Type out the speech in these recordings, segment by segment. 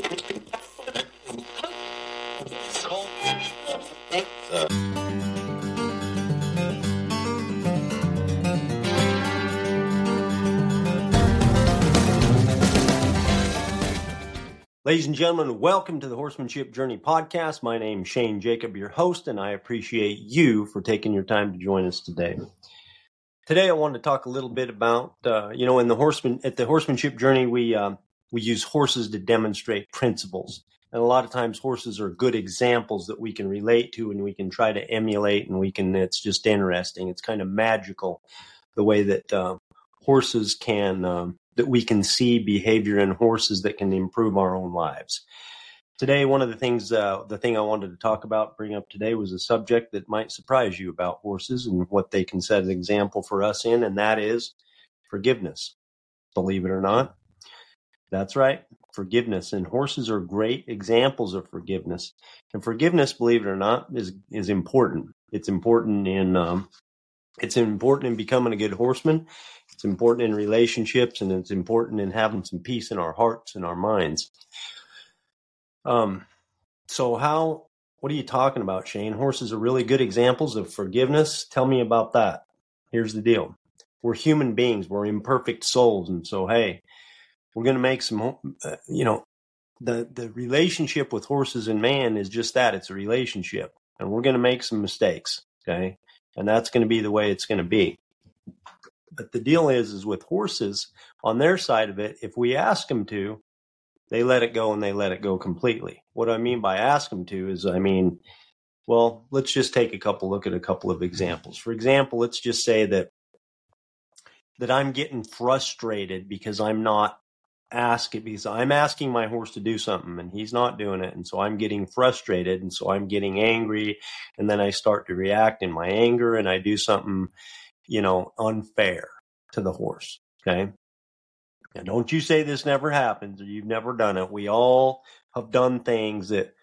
Ladies and gentlemen, welcome to the Horsemanship Journey podcast. My name is Shane Jacob, your host, and I appreciate you for taking your time to join us today. Today, I wanted to talk a little bit about, at the Horsemanship Journey, we use horses to demonstrate principles. And a lot of times horses are good examples that we can relate to and we can try to emulate, and it's just interesting. It's kind of magical the way that horses can, that we can see behavior in horses that can improve our own lives. Today, one of the things, the thing I wanted to bring up today was a subject that might surprise you about horses and what they can set an example for us in, and that is forgiveness. Believe it or not. That's right, forgiveness. And horses are great examples of forgiveness. And forgiveness, believe it or not, is important. It's important in becoming a good horseman. It's important in relationships, and it's important in having some peace in our hearts and our minds. What are you talking about, Shane? Horses are really good examples of forgiveness. Tell me about that. Here's the deal. We're human beings. We're imperfect souls. And so, hey, we're going to make some, the relationship with horses and man is just that. It's a relationship. And we're going to make some mistakes. Okay. And that's going to be the way it's going to be. But the deal is with horses, on their side of it, if we ask them to, they let it go, and they let it go completely. What I mean by ask them to is, let's just take look at a couple of examples. For example, let's just say that I'm getting frustrated because I'm asking my horse to do something and he's not doing it. And so I'm getting frustrated, and so I'm getting angry, and then I start to react in my anger, and I do something unfair to the horse. Okay. Now, don't you say this never happens or you've never done it. We all have done things that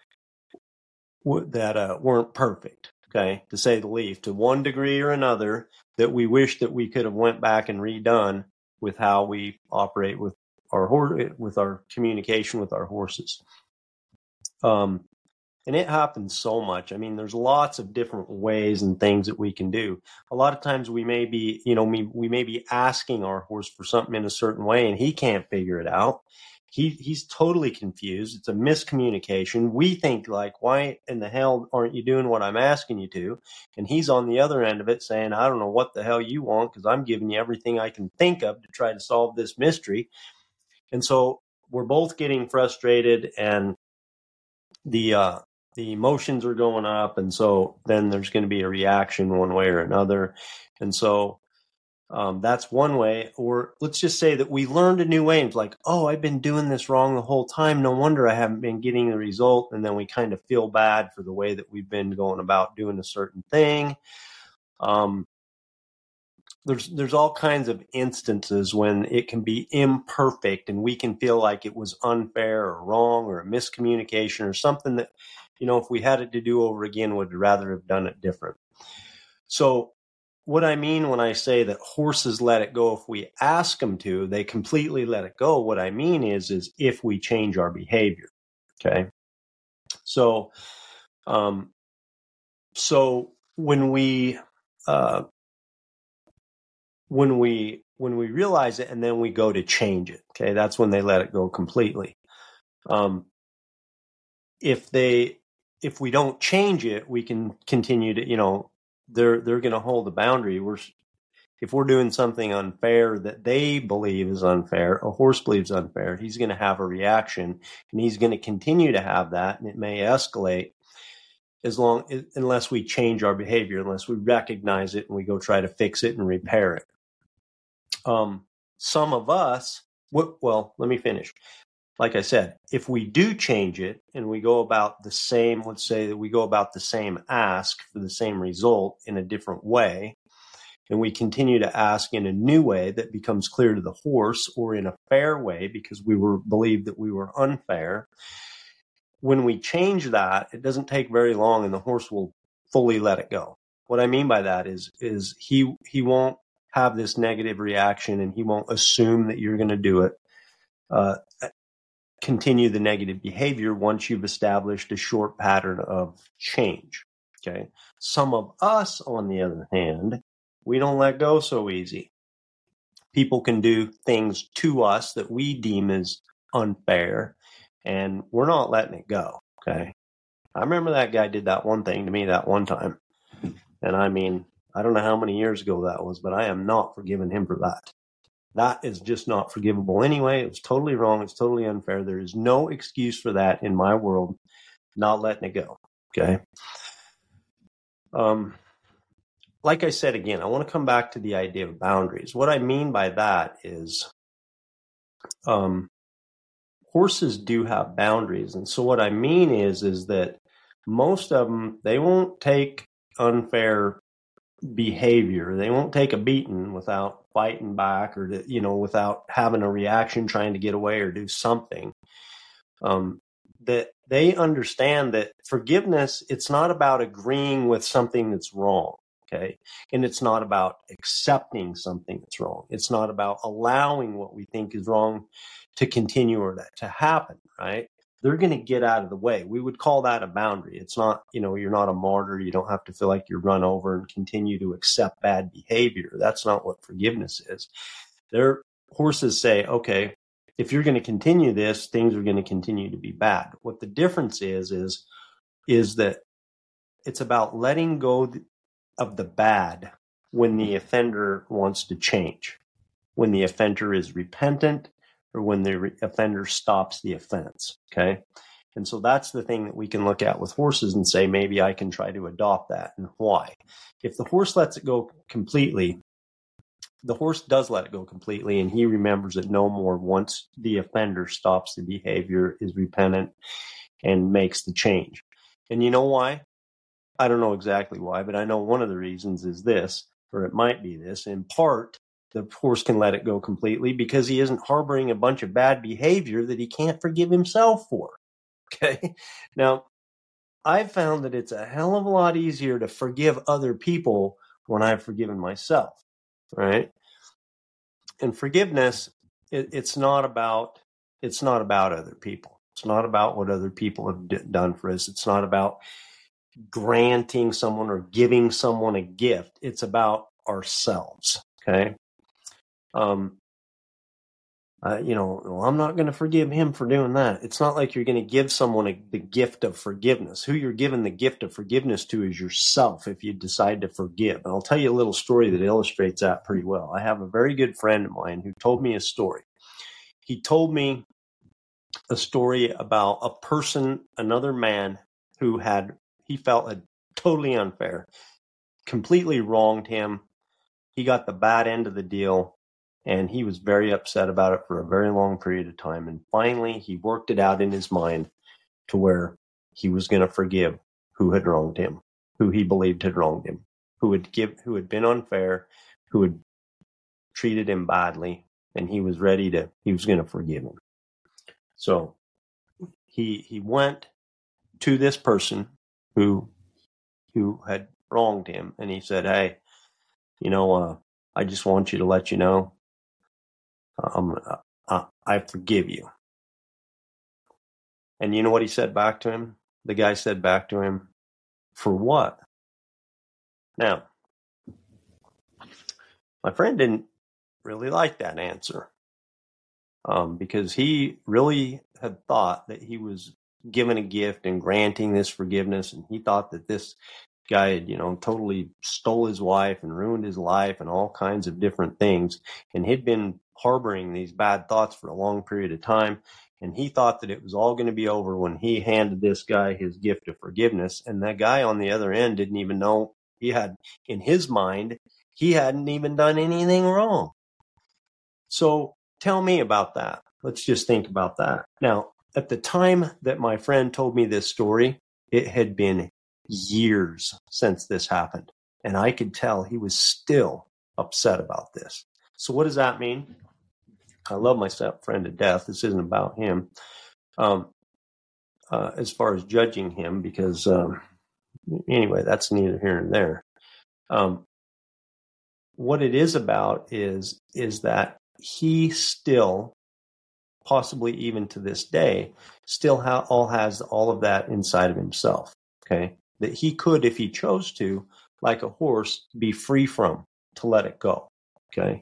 weren't perfect. Okay. To say the least, to one degree or another, that we wish that we could have went back and redone with how we operate with our communication with our horses. And it happens so much. I mean, there's lots of different ways and things that we can do. A lot of times we may be asking our horse for something in a certain way, and he can't figure it out. He's totally confused. It's a miscommunication. We think like, why in the hell aren't you doing what I'm asking you to? And he's on the other end of it saying, I don't know what the hell you want, because I'm giving you everything I can think of to try to solve this mystery. And so we're both getting frustrated, and the emotions are going up, and so then there's going to be a reaction one way or another. And so that's one way. Or let's just say that we learned a new way. It's like, oh, I've been doing this wrong the whole time. No wonder I haven't been getting the result. And then we kind of feel bad for the way that we've been going about doing a certain thing. There's all kinds of instances when it can be imperfect, and we can feel like it was unfair or wrong or a miscommunication or something that, if we had it to do over again, would rather have done it different. So what I mean when I say that horses let it go, if we ask them to, they completely let it go. What I mean is if we change our behavior. Okay. So when we realize it and then we go to change it, okay, that's when they let it go completely. If we don't change it, we can continue to, they're going to hold the boundary. If we're doing something unfair that they believe is unfair, a horse believes unfair, he's going to have a reaction, and he's going to continue to have that, and it may escalate unless we change our behavior, unless we recognize it and we go try to fix it and repair it. Some of us, let me finish. Like I said, if we do change it and we go about the same, let's say that we go about the same ask for the same result in a different way, and we continue to ask in a new way that becomes clear to the horse, or in a fair way because we believed that we were unfair, when we change that, it doesn't take very long and the horse will fully let it go. What I mean by that is he won't have this negative reaction, and he won't assume that you're going to do it. continue the negative behavior once you've established a short pattern of change. Okay. Some of us, on the other hand, we don't let go so easy. People can do things to us that we deem as unfair, and we're not letting it go. Okay. I remember that guy did that one thing to me that one time. And I mean, I don't know how many years ago that was, but I am not forgiving him for that. That is just not forgivable anyway. It was totally wrong. It's totally unfair. There is no excuse for that in my world, not letting it go. Okay. Like I said, again, I want to come back to the idea of boundaries. What I mean by that is, horses do have boundaries. And so what I mean is that most of them, they won't take unfair behavior. They won't take a beating without fighting back or, without having a reaction, trying to get away or do something. That they understand that forgiveness, it's not about agreeing with something that's wrong. Okay. And it's not about accepting something that's wrong. It's not about allowing what we think is wrong to continue or to happen, right? They're going to get out of the way. We would call that a boundary. It's not, you're not a martyr. You don't have to feel like you're run over and continue to accept bad behavior. That's not what forgiveness is. Their horses say, okay, if you're going to continue this, things are going to continue to be bad. What the difference is that it's about letting go of the bad when the offender wants to change, when the offender is repentant, or when the offender stops the offense. Okay. And so that's the thing that we can look at with horses and say, maybe I can try to adopt that. And why? If the horse lets it go completely, the horse does let it go completely, and he remembers it no more once the offender stops the behavior, is repentant, and makes the change. And you know why? I don't know exactly why, but I know one of the reasons is this, or it might be this. In part, the horse can let it go completely because he isn't harboring a bunch of bad behavior that he can't forgive himself for. Okay. Now, I've found that it's a hell of a lot easier to forgive other people when I've forgiven myself. Right. And forgiveness, it's not about other people. It's not about what other people have done for us. It's not about granting someone or giving someone a gift. It's about ourselves. Okay. I'm not going to forgive him for doing that. It's not like you're going to give someone the gift of forgiveness. Who you're giving the gift of forgiveness to is yourself if you decide to forgive. And I'll tell you a little story that illustrates that pretty well. I have a very good friend of mine who told me a story. He told me a story about a person, another man who he felt had totally unfair, completely wronged him. He got the bad end of the deal. And he was very upset about it for a very long period of time. And finally, he worked it out in his mind to where he was going to forgive who had wronged him, who he believed had wronged him, who had been unfair, who had treated him badly, and he was going to forgive him. So he went to this person who had wronged him, and he said, "Hey, I just want you to let you know, I forgive you." And you know what he said back to him? The guy said back to him, "For what?" Now, my friend didn't really like that answer because he really had thought that he was given a gift and granting this forgiveness. And he thought that this guy had, totally stole his wife and ruined his life and all kinds of different things. And he'd been harboring these bad thoughts for a long period of time. And he thought that it was all going to be over when he handed this guy his gift of forgiveness. And that guy on the other end didn't even know in his mind, he hadn't even done anything wrong. So tell me about that. Let's just think about that. Now, at the time that my friend told me this story, it had been years since this happened. And I could tell he was still upset about this. So what does that mean? I love my friend to death. This isn't about him. As far as judging him, because anyway, that's neither here nor there. What it is about is that he still possibly even to this day, still has all of that inside of himself. Okay. That he could, if he chose to, like a horse, be free from, to let it go. Okay.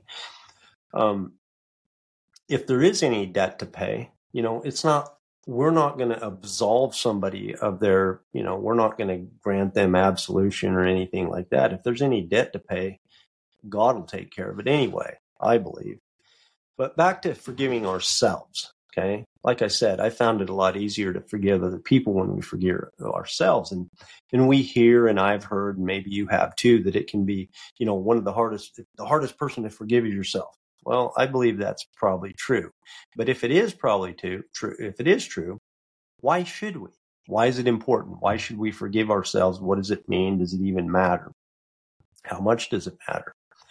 If there is any debt to pay, we're not going to absolve somebody of their, we're not going to grant them absolution or anything like that. If there's any debt to pay, God will take care of it anyway, I believe. But back to forgiving ourselves. Okay. Like I said, I found it a lot easier to forgive other people when we forgive ourselves. And we hear, and I've heard, and maybe you have too, that it can be, one of the hardest person to forgive is yourself. Well, I believe that's probably true. But if it is true, why should we? Why is it important? Why should we forgive ourselves? What does it mean? Does it even matter? How much does it matter?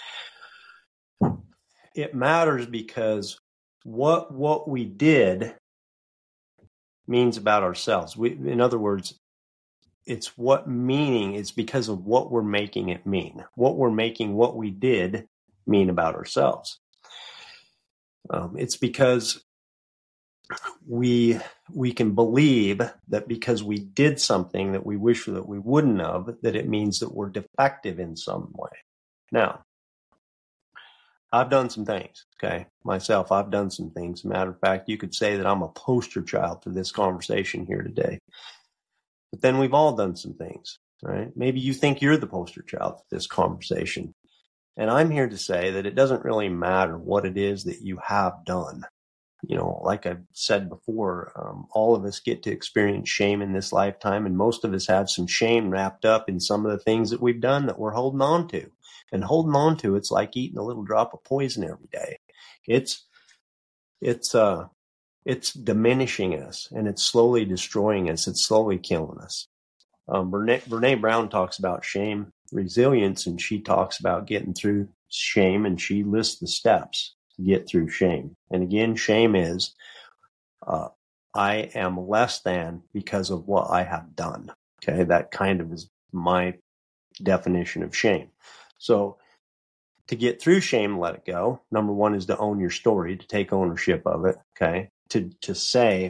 It matters because what we did means about ourselves. In other words, it's because of what we're making it mean. What we're making what we did mean about ourselves. It's because we can believe that because we did something that we wish that we wouldn't have, that it means that we're defective in some way. Now, I've done some things, okay? Myself, I've done some things. Matter of fact, you could say that I'm a poster child for this conversation here today. But then we've all done some things, right? Maybe you think you're the poster child for this conversation. And I'm here to say that it doesn't really matter what it is that you have done. Like I've said before, all of us get to experience shame in this lifetime, and most of us have some shame wrapped up in some of the things that we've done that we're holding on to. And holding on to, it's like eating a little drop of poison every day. It's diminishing us, and it's slowly destroying us. It's slowly killing us. Brene Brown talks about shame resilience, and she talks about getting through shame, and she lists the steps to get through shame. And again, shame is, I am less than because of what I have done. Okay. That kind of is my definition of shame. So to get through shame, let it go. Number one is to own your story, to take ownership of it. Okay. To say,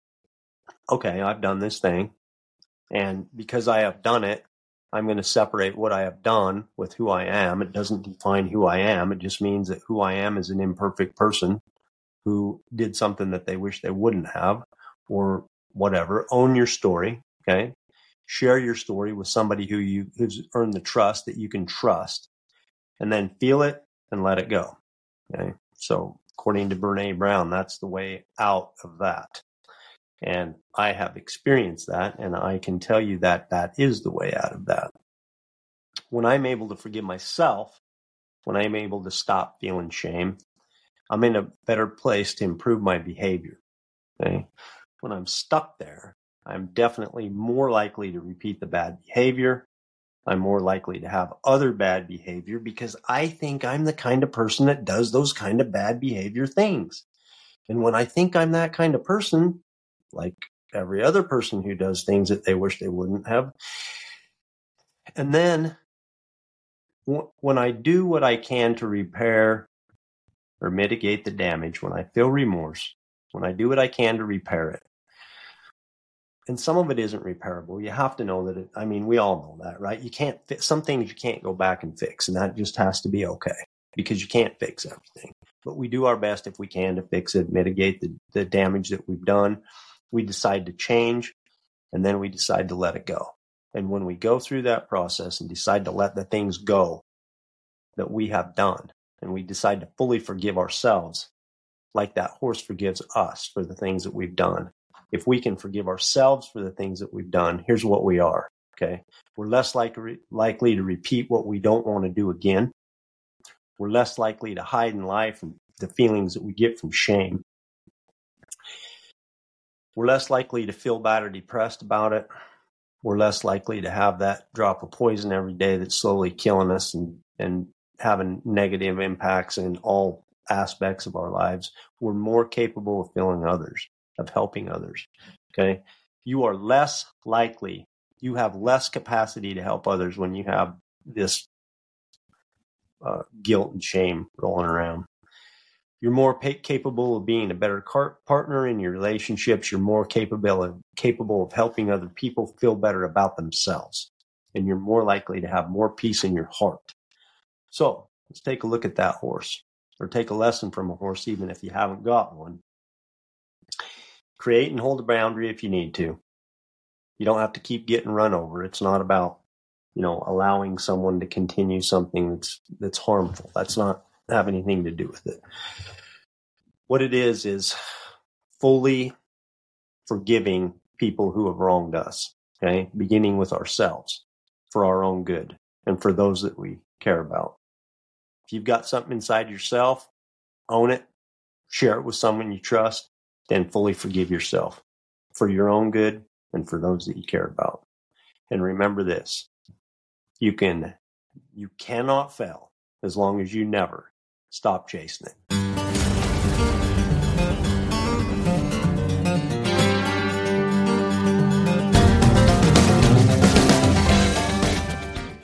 okay, I've done this thing, and because I have done it, I'm going to separate what I have done with who I am. It doesn't define who I am. It just means that who I am is an imperfect person who did something that they wish they wouldn't have, or whatever. Own your story. Okay. Share your story with somebody who's earned the trust that you can trust, and then feel it and let it go. Okay. So according to Brene Brown, that's the way out of that. And I have experienced that, and I can tell you that that is the way out of that. When I'm able to forgive myself, when I'm able to stop feeling shame, I'm in a better place to improve my behavior. Okay? When I'm stuck there, I'm definitely more likely to repeat the bad behavior. I'm more likely to have other bad behavior because I think I'm the kind of person that does those kind of bad behavior things. And when I think I'm that kind of person, like every other person who does things that they wish they wouldn't have. And then when I do what I can to repair or mitigate the damage, when I feel remorse, when I do what I can to repair it, and some of it isn't repairable, you have to know that we all know that, right? You can't some things you can't go back and fix, and that just has to be okay because you can't fix everything. But we do our best if we can to fix it, mitigate the damage that we've done. We decide to change, and then we decide to let it go. And when we go through that process and decide to let the things go that we have done, and we decide to fully forgive ourselves, like that horse forgives us for the things that we've done. If we can forgive ourselves for the things that we've done, here's what we are. Okay. We're less likely to repeat what we don't want to do again. We're less likely to hide and lie from the feelings that we get from shame. We're less likely to feel bad or depressed about it. We're less likely to have that drop of poison every day that's slowly killing us and having negative impacts in all aspects of our lives. We're more capable of feeling others, of helping others. Okay. You are less likely, you have less capacity to help others when you have this guilt and shame rolling around. You're more capable of being a better partner in your relationships. You're more capable of helping other people feel better about themselves. And you're more likely to have more peace in your heart. So let's take a look at that horse, or take a lesson from a horse, even if you haven't got one. Create and hold a boundary if you need to. You don't have to keep getting run over. It's not about, allowing someone to continue something that's harmful. That's not have anything to do with it. What it is fully forgiving people who have wronged us, okay? Beginning with ourselves for our own good and for those that we care about. If you've got something inside yourself, own it, share it with someone you trust, then fully forgive yourself for your own good and for those that you care about. And remember this, you cannot fail as long as you never stop chasing it.